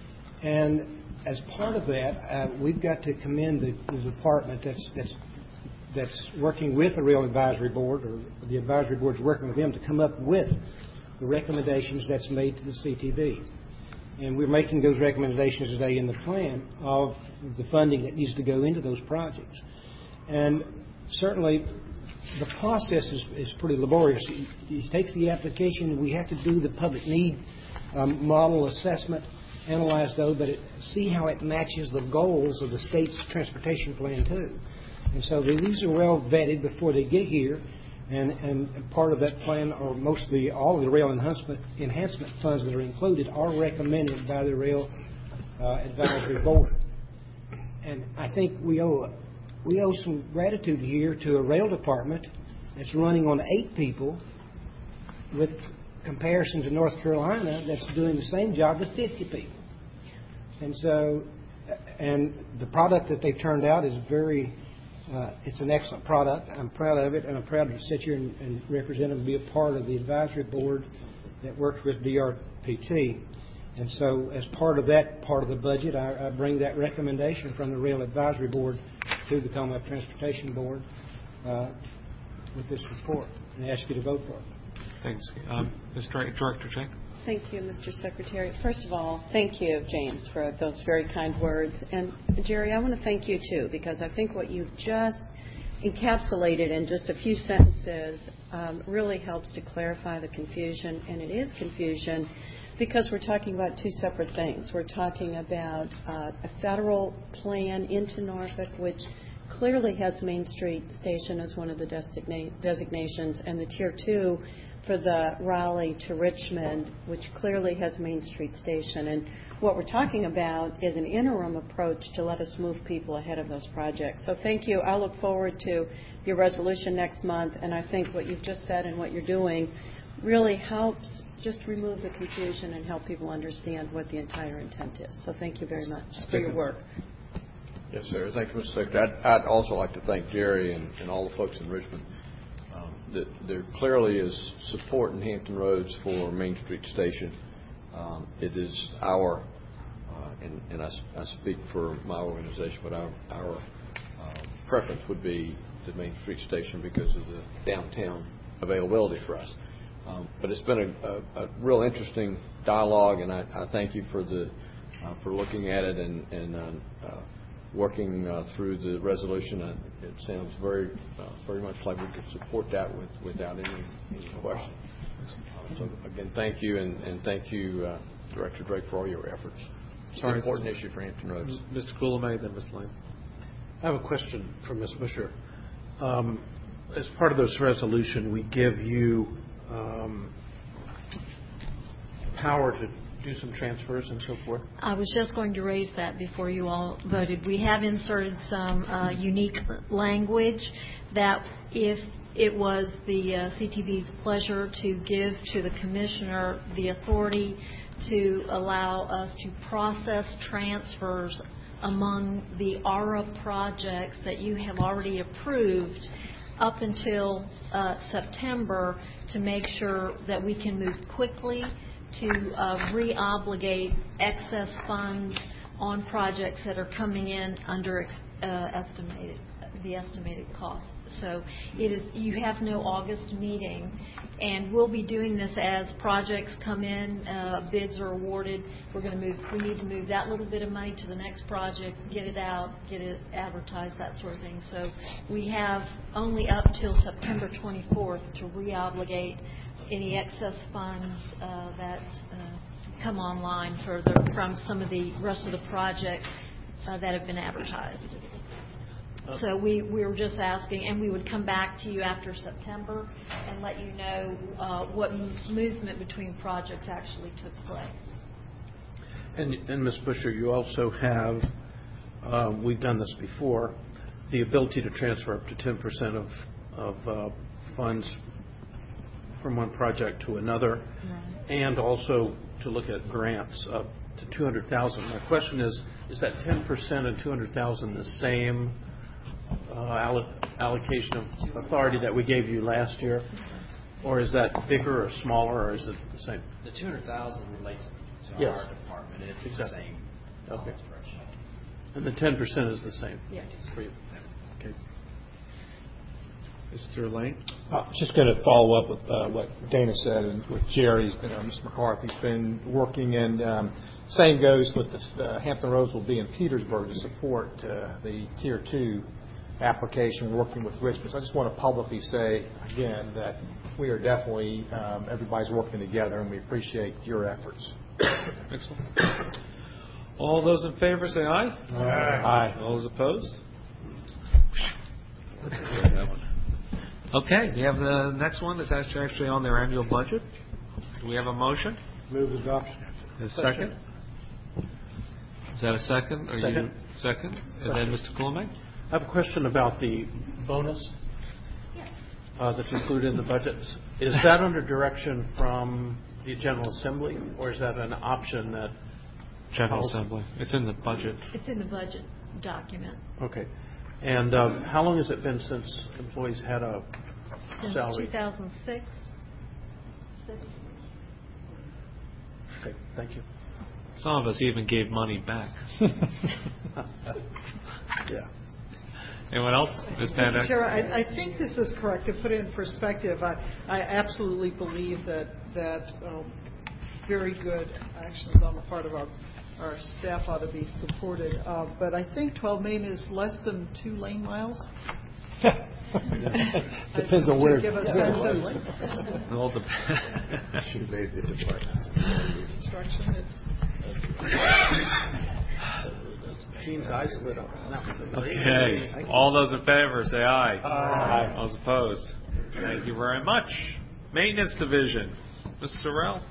And as part of that, uh, we've got to commend the, the department that's, that's, that's working with the Rail Advisory Board, or the Advisory Board's working with them to come up with the recommendations that's made to the C T B. And we're making those recommendations today in the plan of the funding that needs to go into those projects. And certainly the process is, is pretty laborious. It takes the application, we have to do the public need um, model assessment, analyze those, but it, see how it matches the goals of the state's transportation plan too. And so these are well vetted before they get here. And, and part of that plan, or mostly all of the rail enhancement, enhancement funds that are included, are recommended by the Rail uh, Advisory Board. And I think we owe we owe some gratitude here to a rail department that's running on eight people, with comparison to North Carolina that's doing the same job with fifty people. And so, and the product that they've turned out is very. Uh, it's an excellent product. I'm proud of it, and I'm proud to sit here and, and represent and be a part of the advisory board that works with D R P T. And so as part of that part of the budget, I, I bring that recommendation from the Rail Advisory Board to the Commonwealth Transportation Board uh, with this report, and ask you to vote for it. Thanks. Um, Miz Director Schenck. Thank you, Mister Secretary. First of all, thank you, James, for those very kind words. And, Jerry, I want to thank you, too, because I think what you've just encapsulated in just a few sentences um, really helps to clarify the confusion. And it is confusion because we're talking about two separate things. We're talking about uh, a federal plan into Norfolk, which clearly has Main Street Station as one of the designa- designations, and the Tier two for the Raleigh to Richmond, which clearly has Main Street Station. And what we're talking about is an interim approach to let us move people ahead of those projects. So thank you. I look forward to your resolution next month, and I think what you've just said and what you're doing really helps just remove the confusion and help people understand what the entire intent is. So thank you very much for your work. Yes, sir. Thank you, Mister Secretary. I'd, I'd also like to thank Jerry and, and all the folks in Richmond. That there clearly is support in Hampton Roads for Main Street Station. Um, it is our, uh, and, and I, I speak for my organization, but our, our uh, preference would be the Main Street Station because of the downtown availability for us. Um, but it's been a, a, a real interesting dialogue, and I, I thank you for the uh, for looking at it and, and uh, uh, working uh, through the resolution. Uh, it sounds very uh, very much like we could support that with, without any, any question. Uh, so again, thank you, and, and thank you, uh, Director Drake, for all your efforts. It's Sorry. an important issue for Hampton Roads. Mister Cooley, then Miz Lane. I have a question for Miz Busher. Um, as part of this resolution, we give you um, power to do some transfers and so forth? I was just going to raise that before you all voted. We have inserted some uh, unique language that if it was the uh, C T B's pleasure to give to the Commissioner the authority to allow us to process transfers among the A R A projects that you have already approved up until uh, September to make sure that we can move quickly to uh, re-obligate excess funds on projects that are coming in under uh, estimated the estimated cost. So it is. You have no August meeting, and we'll be doing this as projects come in, uh, bids are awarded. We're going to move. We need to move that little bit of money to the next project, get it out, get it advertised, that sort of thing. So we have only up till September twenty-fourth to re-obligate any excess funds uh, that uh, come online for the, from some of the rest of the projects uh, that have been advertised. So we, we were just asking, and we would come back to you after September and let you know uh, what m- movement between projects actually took place. And, and Miz Busher, you also have, uh, we've done this before, the ability to transfer up to ten percent of, of uh, funds from one project to another, and also to look at grants up to two hundred thousand. My question is, is that ten percent and two hundred thousand the same uh, allo- allocation of authority that we gave you last year? Or is that bigger or smaller, or is it the same? The two hundred thousand relates to Yes. our department. It's Exactly. the same. Okay. And the ten percent is the same? Yes. For you. Okay. Mister Lane? Uh, Just going to follow up with uh, what Dana said and with Jerry's, been, uh, Mister McCarthy's been working, and um, same goes with the uh, Hampton Roads will be in Petersburg to support uh, the Tier two application, working with Richmond. So I just want to publicly say, again, that we are definitely, um, everybody's working together, and we appreciate your efforts. Excellent. All those in favor say aye. Aye. All those opposed? Okay, we have the next one that's actually actually on their annual budget. Do we have a motion? Move adoption. A second? Is that a second? Are Second. You second? And then Mister Coulombe? I have a question about the bonus uh, that's included in the budget. Is that under direction from the General Assembly, or is that an option that... General Policy? Assembly. It's in the budget. It's in the budget document. Okay. And um, how long has it been since employees had a Since salary? two thousand six. Okay, thank you. Some of us even gave money back. Yeah. Anyone else? Miz Panda? Mister Chair, I, I think this is correct. To put it in perspective, I, I absolutely believe that that um, very good actions on the part of our our staff ought to be supported. Uh, but I think twelve million is less than two lane miles. Depends on where. To give a sense of All depends. Should have made the departments. construction, it's Gene's eyes lit up. That was a- Okay. All those in favor say aye. Aye. All those opposed? Thank you very much. Maintenance Division. Mister Sorrell?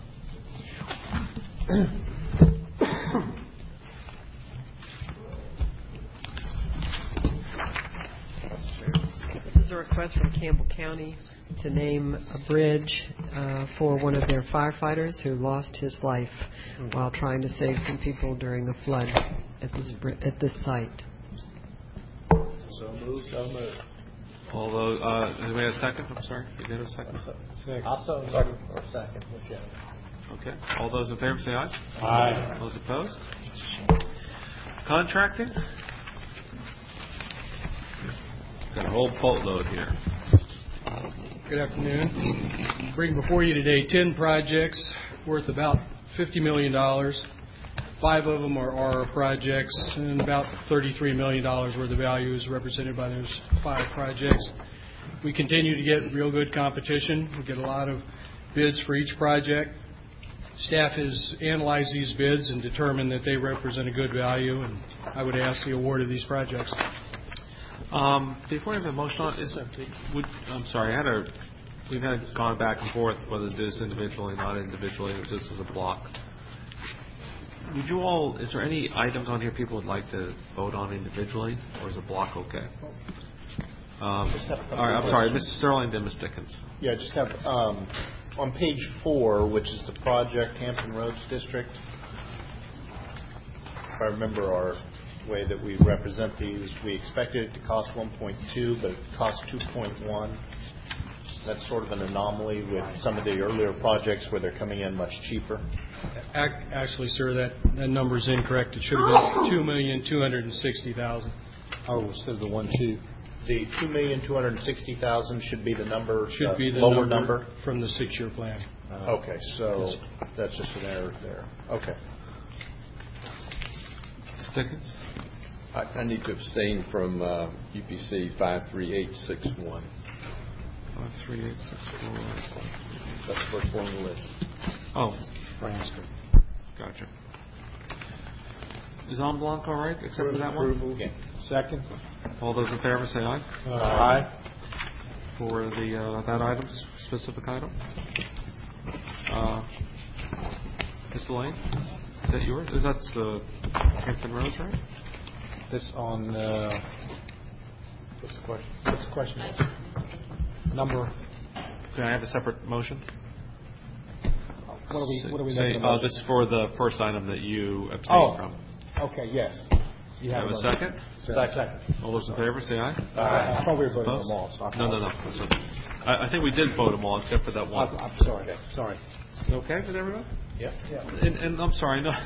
This is a request from Campbell County to name a bridge uh, for one of their firefighters who lost his life while trying to save some people during a flood at this bri- at this site. So moved. So moved. Although, uh, did we have a second? I'm sorry. You did have a second? Second. Also, second or second, whichever. Okay. All those in favor say aye. Aye. Those opposed? Contracting? Got a whole boatload here. Good afternoon. Bring before you today ten projects worth about fifty million dollars. Five of them are R projects, and about thirty-three million dollars worth of value is represented by those five projects. We continue to get real good competition. We get a lot of bids for each project. Staff has analyzed these bids and determined that they represent a good value, and I would ask the award of these projects. Um, before I have a motion on, is would I'm sorry, I had a we've had gone back and forth whether to do this individually, not individually, or just as a block. Would you all? Is there any items on here people would like to vote on individually, or is a block okay? Um, all right, I'm sorry, Mister Sterling, then Miz Dickens. Yeah, just have, um, on page four, which is the project Hampton Roads District, if I remember our way that we represent these, we expected it to cost one point two, but it cost two point one. That's sort of an anomaly with some of the earlier projects where they're coming in much cheaper. Ac- Actually, sir, that, that number is incorrect. It should have been two million two hundred sixty thousand. Oh, instead of the one two. The two million two hundred sixty thousand should be the number, Should uh, be the lower number number? from the six-year plan. Uh, Okay, so that's just an error there. Okay. Miz Dickens. I, I need to abstain from uh, U P C five three eight six one. Five three eight six four. That's the first one on the list. Oh, gotcha. Is en blanc all right, except for that one? Approval. Okay. Second. All those in favor say aye. Aye. For the uh, that item, specific item. Uh, Mister Lane, is that yours? Is that uh, Hampton Roads, right? This on, uh, what's the question? What's the question? Number? Can I have a separate motion? What are we, what are we Say, making a uh, motion? This is for the first item that you abstained Oh, from. okay, yes. You have a motion. second? Second. All those in favor, say aye. Aye. I thought we were voting Opposed? them all, so I No, no, no. That's okay. I, I think we did vote them all except for that one. I'm I'm sorry, sorry. Is it okay with everyone? Yeah. And, and I'm sorry, no.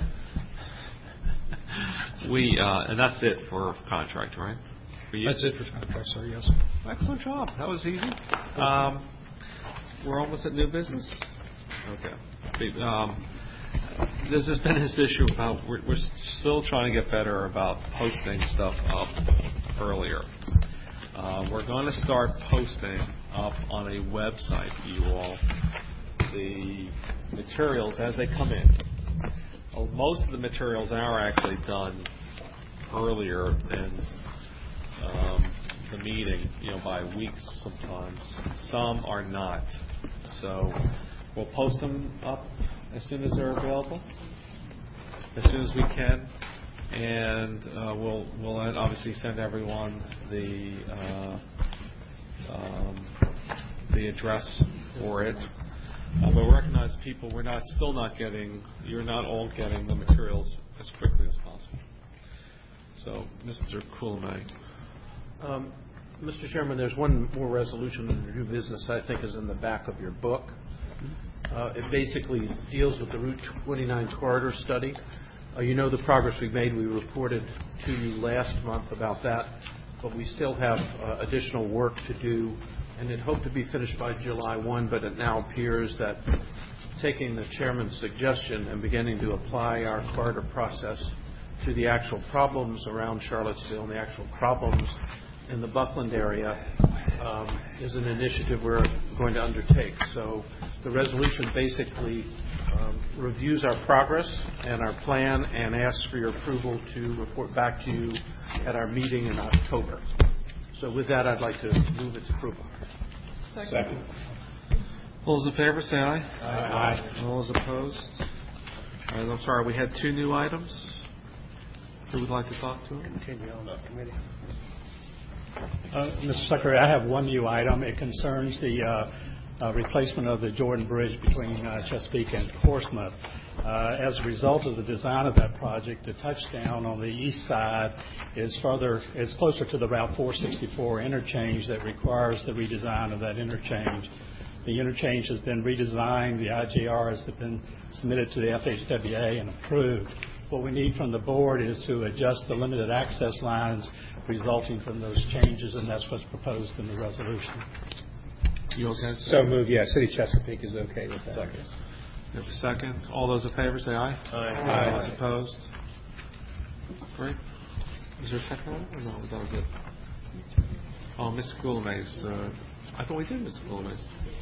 We, uh, and that's it for contract, right? For you? That's it for contract, sir, yes. Excellent job. That was easy. Um, we're almost at new business? Okay. Um, this has been this issue about, we're, we're still trying to get better about posting stuff up earlier. Uh, we're going to start posting up on a website for you all the materials as they come in. Well, most of the materials are actually done earlier than um, the meeting, you know, by weeks sometimes. Some are not. So we'll post them up as soon as they're available, as soon as we can, and uh, we'll we'll obviously send everyone the uh, um, the address for it. Uh, but we recognize people, we're not still not getting, you're not all getting the materials as quickly as possible. So, Mister Coolmay. Um, Mister Chairman, there's one more resolution under new business I think is in the back of your book. Uh, it basically deals with the Route twenty-nine corridor study. Uh, you know the progress we've made. We reported to you last month about that, but we still have uh, additional work to do, and it hoped to be finished by July first, but it now appears that taking the chairman's suggestion and beginning to apply our corridor process to the actual problems around Charlottesville and the actual problems in the Buckland area um, is an initiative we're going to undertake. So the resolution basically um, reviews our progress and our plan and asks for your approval to report back to you at our meeting in October. So with that, I'd like to move its approval. Second. Second. All those in favor, say aye. Aye. All those opposed? All right, I'm sorry, we had two new items. Who would like to talk to? Continue on the committee. Uh, Mister Secretary, I have one new item. It concerns the uh, uh, replacement of the Jordan Bridge between uh, Chesapeake and Portsmouth. Uh, as a result of the design of that project, the touchdown on the east side is further is closer to the Route four sixty-four interchange that requires the redesign of that interchange. The interchange has been redesigned. The I J R has been submitted to the F H W A and approved. What we need from the board is to adjust the limited access lines resulting from those changes, and that's what's proposed in the resolution. You okay? So moved, yeah. City Chesapeake is okay with that. Second. You have a second. All those in favor say aye. Aye. Aye. All those opposed? Great. Is there a second one? Or no, that was it. Oh, Mister Coolmay's. Uh, I thought we did Mister Coolmay's.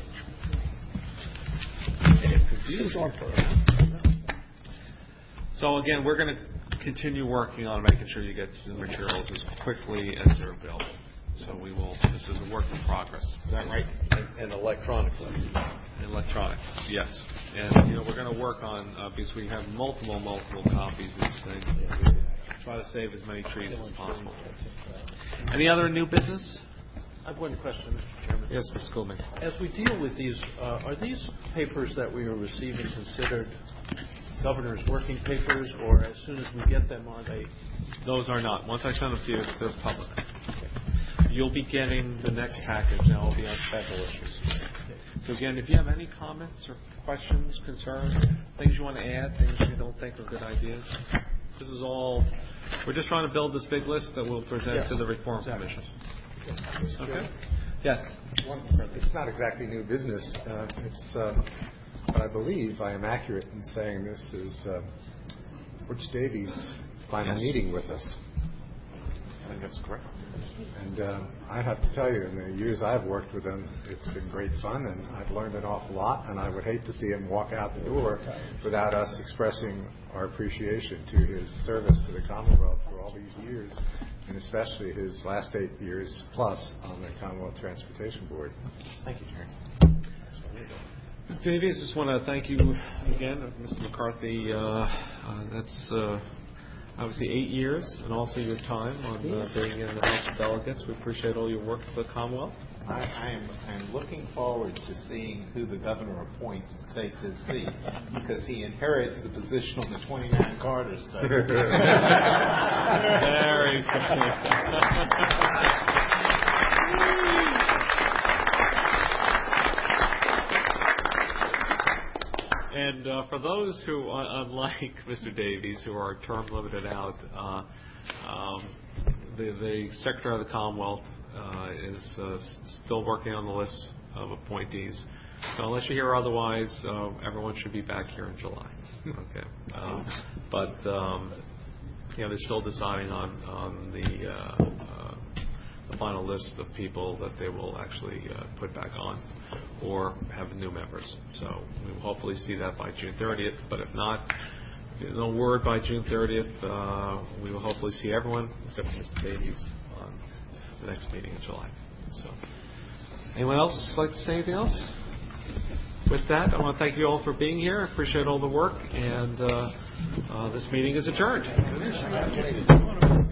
So again, we're going to continue working on making sure you get the materials as quickly as they're available. So we will, this is a work in progress. Is that right? And, and electronically. Electronics, yes. And, you know, we're going to work on, uh, because we have multiple, multiple copies of this thing, try to save as many trees as possible. Any other new business? I have one question, Mister Chairman. Yes, Miz Coolman. As we deal with these, uh, are these papers that we are receiving considered governor's working papers, or as soon as we get them, are they? Those are not. Once I send them to you, they're public. You'll be getting the next package, and it'll be on federal issues. So again, if you have any comments or questions, concerns, things you want to add, things you don't think are good ideas, this is all, we're just trying to build this big list that we'll present Yes. to the Reform Exactly. Commission. Okay? Yes. It's not exactly new business. Uh, it's, uh, but I believe I am accurate in saying this is uh, Butch Davies' final Yes. meeting with us. I think that's correct. And uh, I have to tell you, in the years I've worked with him, it's been great fun, and I've learned an awful lot, and I would hate to see him walk out the door without us expressing our appreciation to his service to the Commonwealth for all these years, and especially his last eight years plus on the Commonwealth Transportation Board. Thank you, Jerry. Miz Davies, just want to thank you again, Mister McCarthy. Uh, uh, that's uh, obviously eight years, and also your time on uh, being in the House of Delegates. We appreciate all your work for the Commonwealth. I, I am I'm looking forward to seeing who the governor appoints to take his seat, because he inherits the position on the twenty-nine Carter study. Very And uh, for those who, uh, unlike Mister Davies, who are term limited out, uh, um, the, the Secretary of the Commonwealth uh, is uh, still working on the list of appointees. So unless you hear otherwise, uh, everyone should be back here in July. Okay, uh, but um, you know, they're still deciding on on the, uh, uh, the final list of people that they will actually uh, put back on or have new members. So we will hopefully see that by June thirtieth. But if not, no word by June thirtieth, uh, we will hopefully see everyone except Mister Davies on the next meeting in July. So, anyone else like to say anything else? With that, I want to thank you all for being here. I appreciate all the work, and uh, uh, this meeting is adjourned.